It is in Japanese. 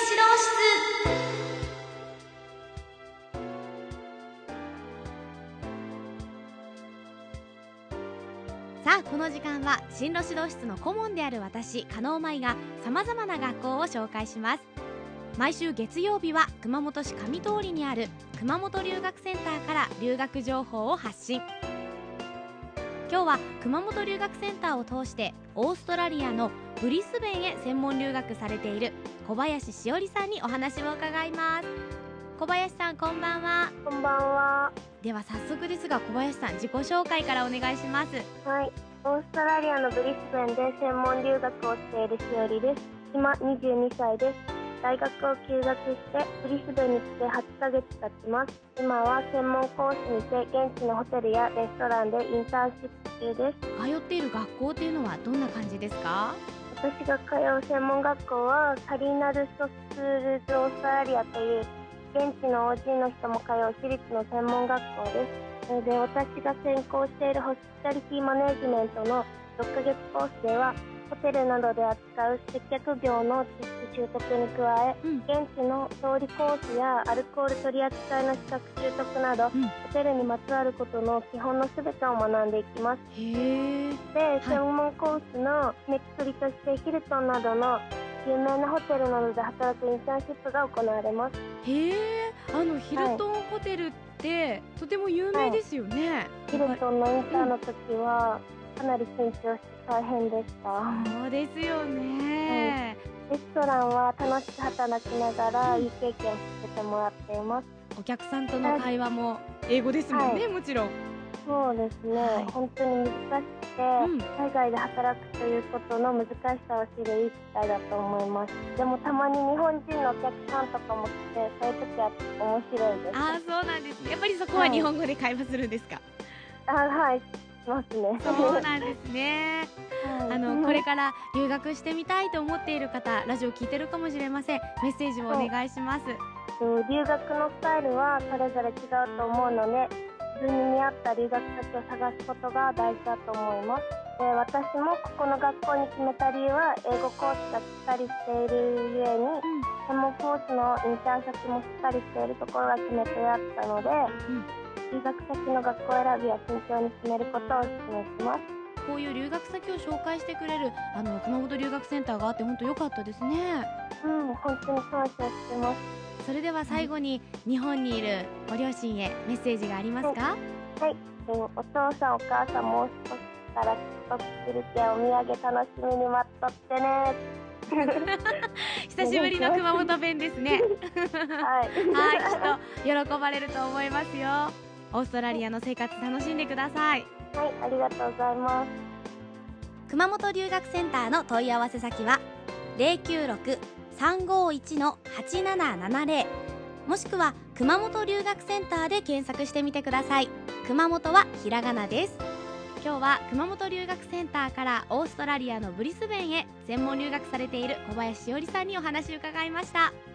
室。さあこの時間は進路指導室の顧問である私加納舞がさまざまな学校を紹介します。毎週月曜日は熊本市上通りにある熊本留学センターから留学情報を発信。今日は熊本留学センターを通してオーストラリアのブリスベンへ専門留学されている小林しおりさんにお話を伺います。小林さんこんばんは。 こんばんは。 では早速ですが小林さん自己紹介からお願いします。 はい、オーストラリアのブリスベンで専門留学をしているしおりです。今22歳です。大学を休学してブリスベンに来て8ヶ月経ちます。今は専門講師にて現地のホテルやレストランでインターンシップ中です。 通っている学校というのはどんな感じですか？ 私が通う専門学校はカリナルソスクールズオーストラリアという現地の OG の人も通う私立の専門学校です。それで私が専攻しているホスピタリティマネージメントの6ヶ月コースではホテルなどで扱う接客業の知識習得に加え、現地の調理コースやアルコール取り扱いの資格習得など、ホテルにまつわることの基本のすべてを学んでいきます。で、専門コースの締めくくりとしてヒルトンなどの有名なホテルなどで働くインターンシップが行われます。 ヒルトンホテルってとても有名ですよね。 ヒルトンのインターンの時はかなり緊張して大変でした。 そうですよね、 レストランは楽しく働きながらいい経験をさせてもらっています。 お客さんとの会話も英語ですもんね、もちろん。 そうですね、本当に難しくて、海外で働くということの難しさを知るいい機会だと思います。でもたまに日本人のお客さんとかも来て、そういう時は面白いです。 そうなんですね。やっぱりそこは日本語で会話するんですか？ はい、しますね。 そうなんですね。これから留学してみたいと思っている方、ラジオ聞いてるかもしれません。メッセージをお願いします。 留学のスタイルはそれぞれ違うと思うので、自分に見合った留学先を探すことが大事だと思います。私もここの学校に決めた理由は英語コースがしっかりしているゆえに、専門コースのインターン先もしっかりしているところが決め手だったので、留学先の学校選びは慎重に決めることをお勧めします。 こういう留学先を紹介してくれる熊本留学センターがあって本当良かったですね。 本当に感謝してます。 それでは最後に、日本にいるご両親へメッセージがありますか？ はい、お父さんお母さんもう少しから帰国するけんお土産楽しみに待っとってね。 久しぶりの熊本弁ですね。 はい、 きっと喜ばれると思いますよ。オーストラリアの生活楽しんでください。 はい、ありがとうございます。 熊本留学センターの問い合わせ先は096-351-8770、もしくは熊本留学センターで検索してみてください。熊本はひらがなです。今日は熊本留学センターからオーストラリアのブリスベンへ専門留学されている小林しおりさんにお話を伺いました。